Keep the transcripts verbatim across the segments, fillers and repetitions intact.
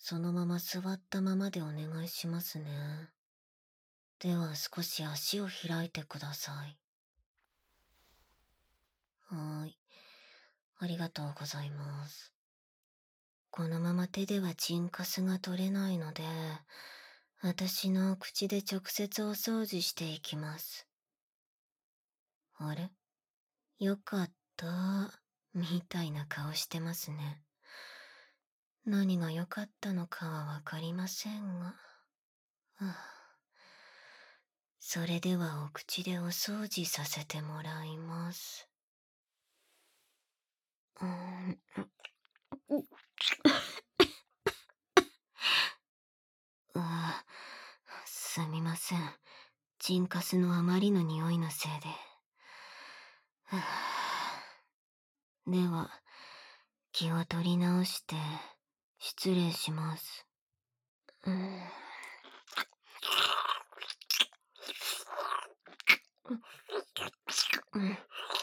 そのまま座ったままでお願いしますね。では少し足を開いてください。はーい。ありがとうございます。このまま手ではチンカスが取れないので、私の口で直接お掃除していきます。あれ？よかった、みたいな顔してますね。何が良かったのかはわかりませんが。はあ、それではお口でお掃除させてもらいます。うーん。うあ、すみません。チンカスのあまりの匂いのせいで。はあ、では、気を取り直して、失礼します。うん。うん。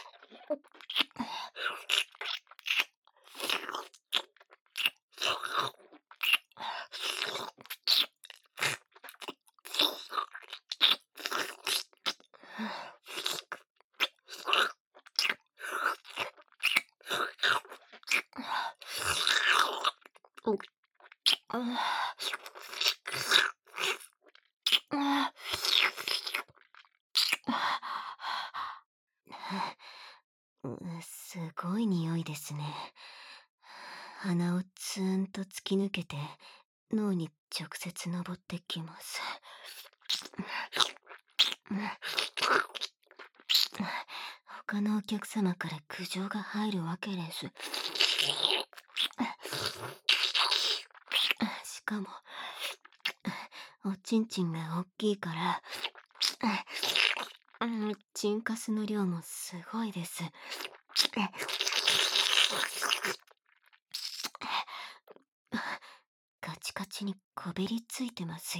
すごい匂いですね。鼻をツーンと突き抜けて脳に直接登ってきます。他のお客様から苦情が入るわけです。しかも、おちんちんが大きいから、チンカスの量もすごいです。カチカチにこびりついてますよ。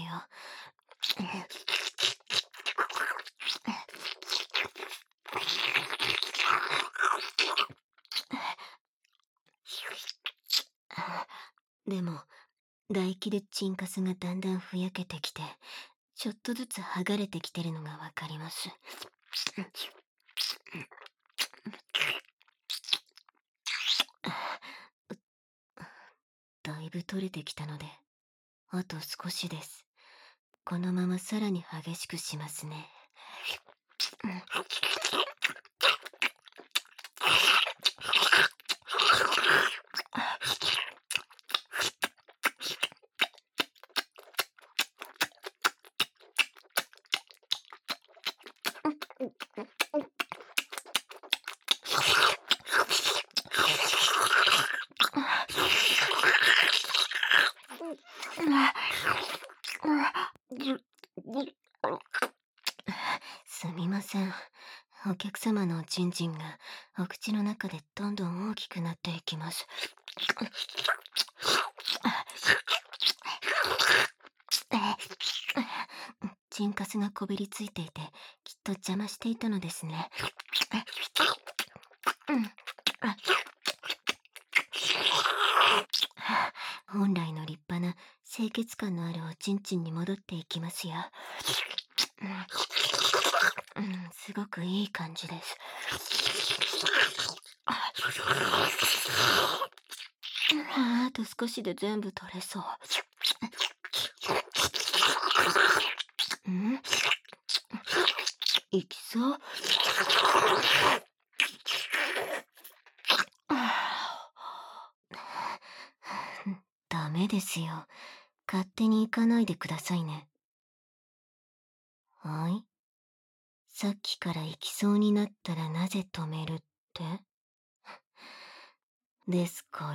でも、唾液でチンカスがだんだんふやけてきて、ちょっとずつ剥がれてきてるのがわかります。だいぶ取れてきたので、あと少しです。このままさらに激しくしますね。すみません。お客様のおちんちんがお口の中でどんどん大きくなっていきます。チンカスがこびりついていて、きっと邪魔していたのですね。本来の立派な清潔感のあるおちんちんに戻っていきますよ。うん、すごくいい感じです。あと少しで全部取れそう。ん？いきそう？ダメですよ。勝手に行かないでくださいね。はい？さっきから行きそうになったらなぜ止めるって？ですから、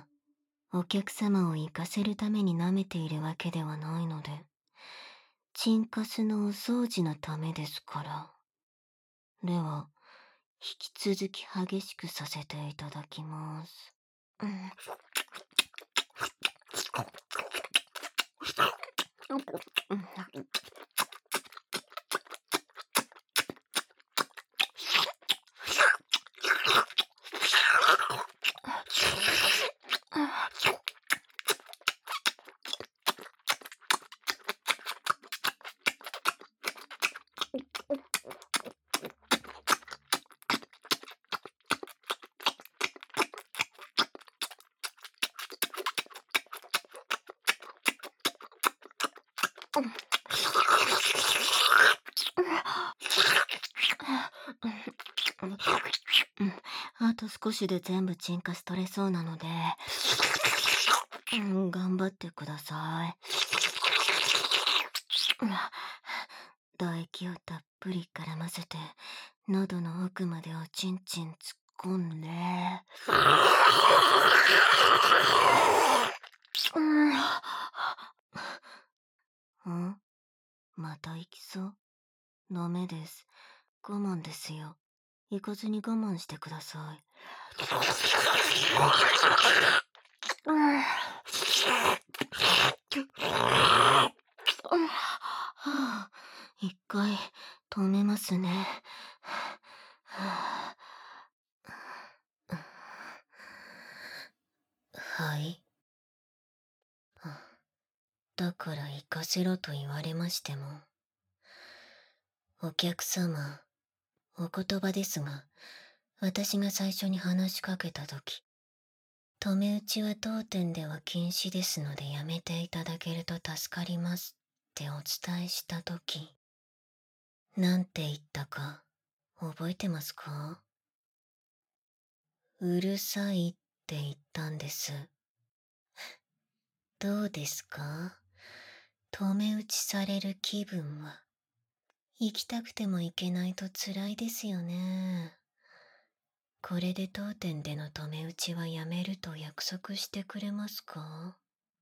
お客様を行かせるために舐めているわけではないので、チンカスのお掃除のためですから。では、引き続き激しくさせていただきます。うん。 あと少しで全部沈下し取れそうなので、うん、頑張ってください。唾液をたっぷり絡ませて、喉の奥までおちんちん突っ込んで、うん、また行きそう？ダメです。我慢ですよ。行かずに我慢してください。一回止めますね。はい。だから行かせろと言われましても。お客様、お言葉ですが、私が最初に話しかけたとき、止め打ちは当店では禁止ですのでやめていただけると助かりますってお伝えしたとき、なんて言ったか覚えてますか？うるさいって言ったんです。どうですか？止め打ちされる気分は。行きたくても行けないと辛いですよね。これで当店での止め打ちはやめると約束してくれますか？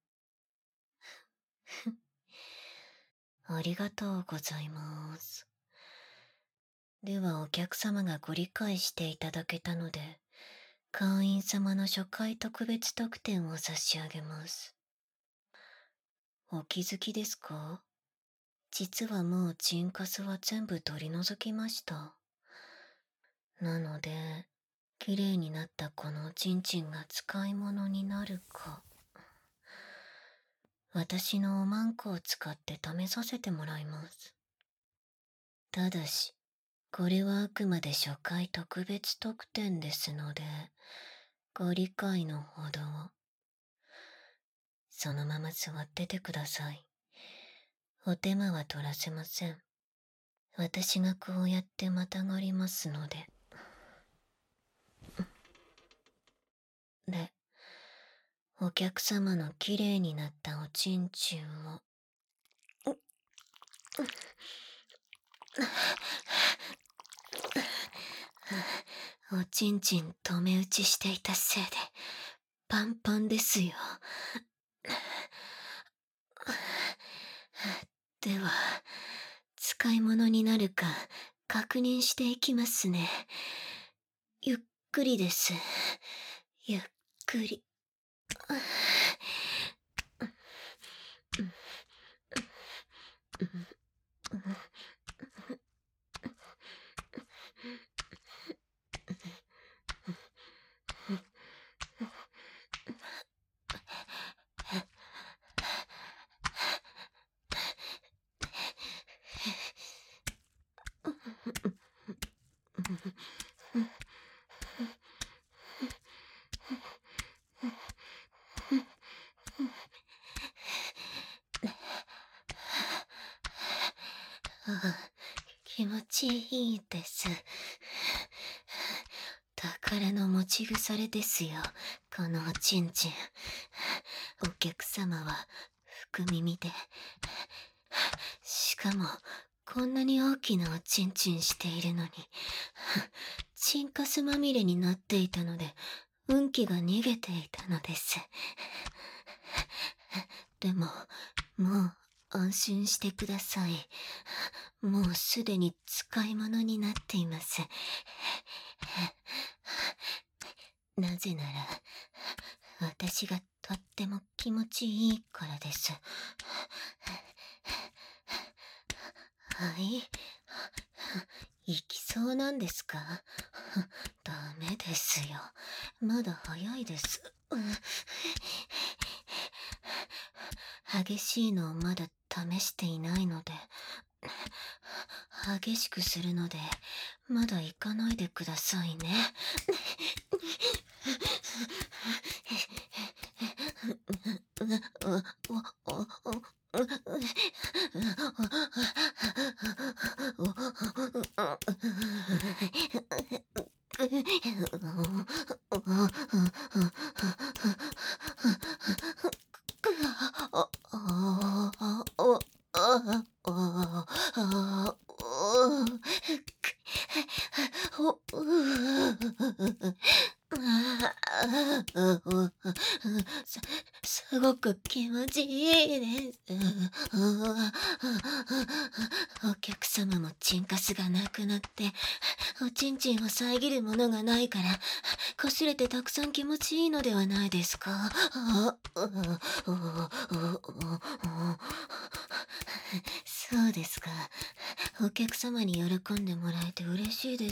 ありがとうございます。ではお客様がご理解していただけたので、会員様の初回特別特典を差し上げます。お気づきですか？実はもうチンカスは全部取り除きました。なので、綺麗になったこのおちんちんが使い物になるか。私のおまんこを使って試させてもらいます。ただし、これはあくまで初回特別特典ですので、ご理解のほどを。そのまま座っててください。お手間は取らせません。私がこうやってまたがりますので。で、お客様のきれいになったおちんちんを。おちんちん止め打ちしていたせいで、パンパンですよ。では、使い物になるか確認していきますね。ゆっくりです。ゆっくり。あ、気持ちいいです。宝の持ち腐れですよ、このおちんちん。お客様は福耳で、しかもこんなに大きなおちんちんしているのに、チンカスまみれになっていたので、運気が逃げていたのです。でも、もう安心してください。もうすでに使い物になっています。なぜなら、私がとっても気持ちいいからです。はい。行きそうなんですか？ダメですよ。まだ早いです。激しいのをまだ試していないので、激しくするので、まだ行かないでくださいね。 ごく気持ちいいです。お客様もチンカスがなくなって、おちんちんを遮るものがないから、こしれてたくさん気持ちいいのではないですか？あそうですか。お客様に喜んでもらえて嬉しいです。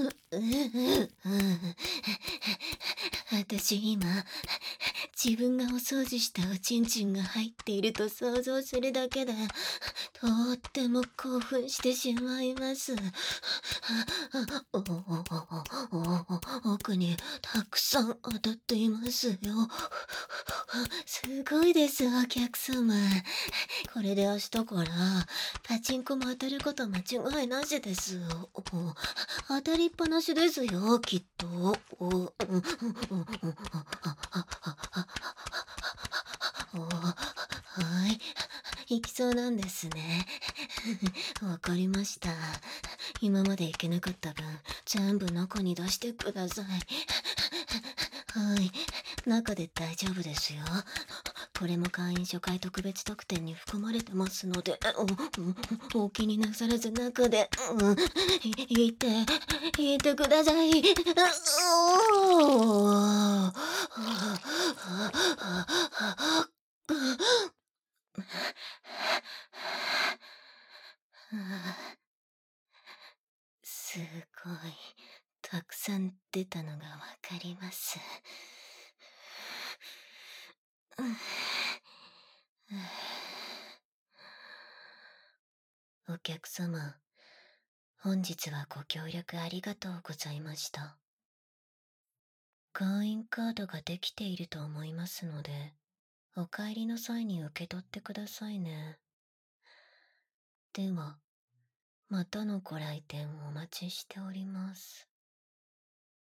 私今、自分がお掃除したおちんちんが入っていると想像するだけで、とっても興奮してしまいます。お奥にたくさん当たっていますよ。すごいです、お客様。これで明日からパチンコも当たること間違いなしです。当たりっぱなしですよ、きっと。はい、行きそうなんですね。わかりました。今まで行けなかった分、全部中に出してください。はい、中で大丈夫ですよ。これも会員初回特別特典に含まれてますので、おお気になさらず中で、うん、いて、いてください。すごい、たくさん出たのがわかります。お客様、本日はご協力ありがとうございました。会員カードができていると思いますので、お帰りの際に受け取ってくださいね。では、またのご来店お待ちしております。